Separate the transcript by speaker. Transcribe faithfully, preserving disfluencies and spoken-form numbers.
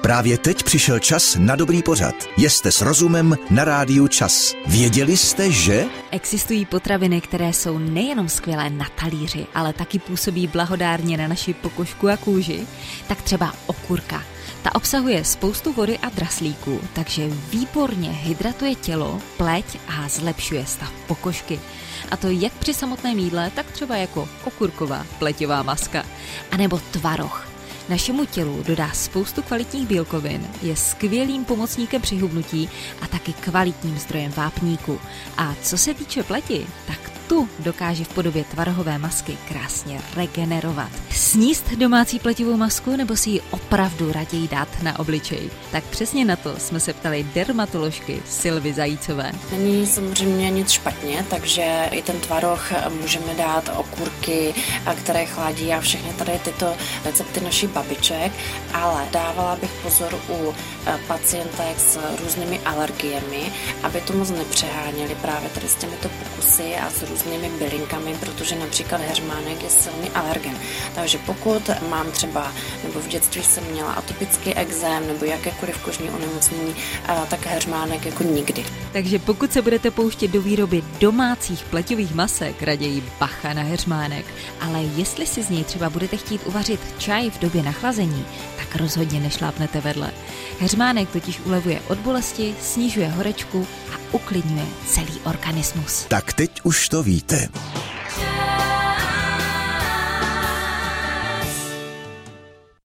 Speaker 1: Právě teď přišel čas na dobrý pořad. Jeste s rozumem na rádiu Čas. Věděli jste, že...
Speaker 2: Existují potraviny, které jsou nejenom skvělé na talíři, ale taky působí blahodárně na naši pokožku a kůži? Tak třeba okurka. Ta obsahuje spoustu vody a draslíků, takže výborně hydratuje tělo, pleť a zlepšuje stav pokožky. A to jak při samotném jídle, tak třeba jako okurková pleťová maska. A nebo tvaroh. Našemu tělu dodá spoustu kvalitních bílkovin, je skvělým pomocníkem při hubnutí a taky kvalitním zdrojem vápníku. A co se týče pleti, tak tu dokáže v podobě tvarohové masky krásně regenerovat. Sníst domácí pletivou masku nebo si ji opravdu raději dát na obličej? Tak přesně na to jsme se ptali dermatoložky Silvy Zajícové.
Speaker 3: Není samozřejmě nic špatně, takže i ten tvaroh můžeme dát, okurky, které chladí a všechny tady tyto recepty našich babiček, ale dávala bych pozor u pacientek s různými alergiemi, aby to moc nepřeháněli právě tady s těmito pokusy a s různými bylinkami, protože například heřmánek je silný alergen. Takže pokud mám třeba, nebo v dětství jsem měla atypický ekzém nebo jakékoliv kožní onemocnění, tak heřmánek jako nikdy.
Speaker 2: Takže pokud se budete pouštět do výroby domácích pleťových masek, raději bacha na heřmánek, ale jestli si z něj třeba budete chtít uvařit čaj v době nachlazení, tak rozhodně nešlápnete vedle. Heřmánek totiž ulevuje od bolesti, snižuje horečku a uklidňuje celý organismus.
Speaker 1: Tak teď už to víte.